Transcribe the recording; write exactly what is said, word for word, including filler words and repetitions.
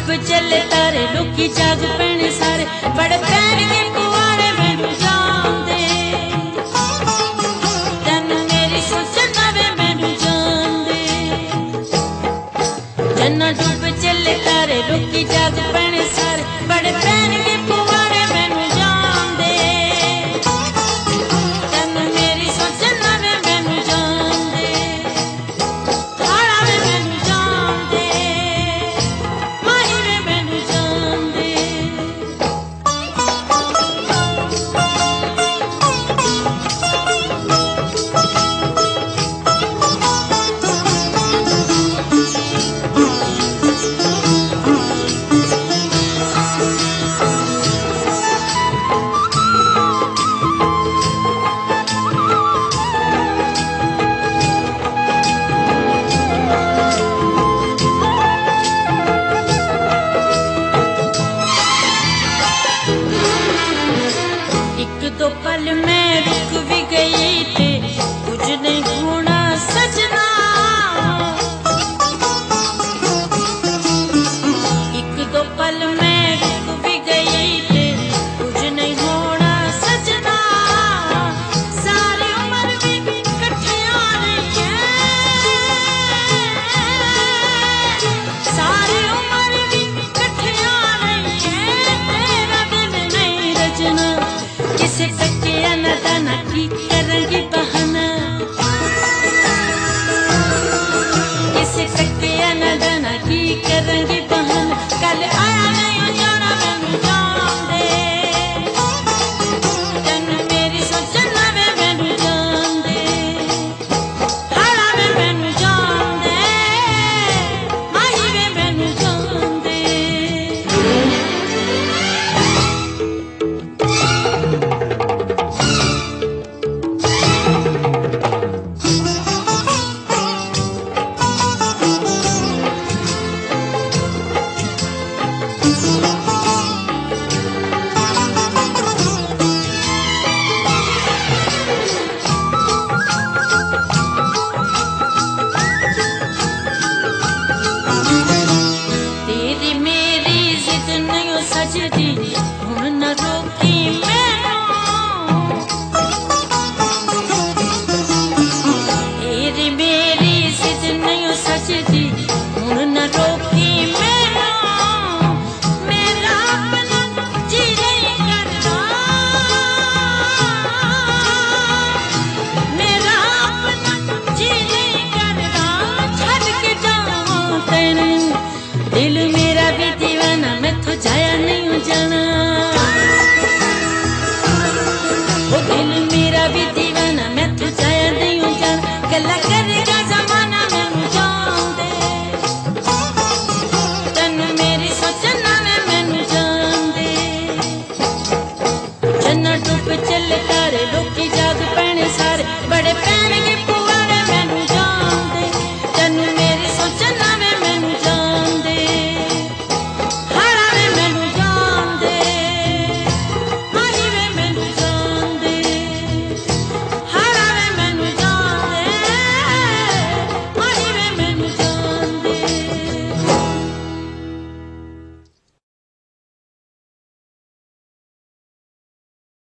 चले तारे लोकी जाग पैने सारे बड़े पैन के पुआरे मैनू जान दे तन मेरी सोच नवे मैनू जान दे जन्ना डूब चले तारे लोकी जाग पैने सारे बड़े पैन के पुआरे मैनू जान दे तन मेरी सोच नवे मैनू जान दे खाड़ा वे मैनू जान दे माही वे मैनू जान दे एक दो पल मैं रुक भी गई थे कुछ नहीं होना सजना एक दो पल मैं रुक भी गई थे कुछ नहीं होना सजना सारी उम्र भी कठिया नहीं है सारी उम्र भी कठिया नहीं है तेरा दिल नहीं रचना किसे टकिया न दाना की करेंगी बहाना किसे टकिया न दाना की करेंगी बहाना कल आया नहीं जाना मैनू जान दे तन मेरी सोच नवे मैनू जान दे हाड़ा वे मैनू जान दे माही वे मैनू जान दे तेरी मेरी जिद नहीं सजदी हुण न रोकी मैनू तेरी मेरी जिद नहीं सजदी हुण न रोकी मैनू मेरा अपना जी नहीं करदा मेरा अपना जी नहीं करदा छड़ के जावां तैनू दिल मेरा भी दीवाना मैं तो जाया नहीं जाना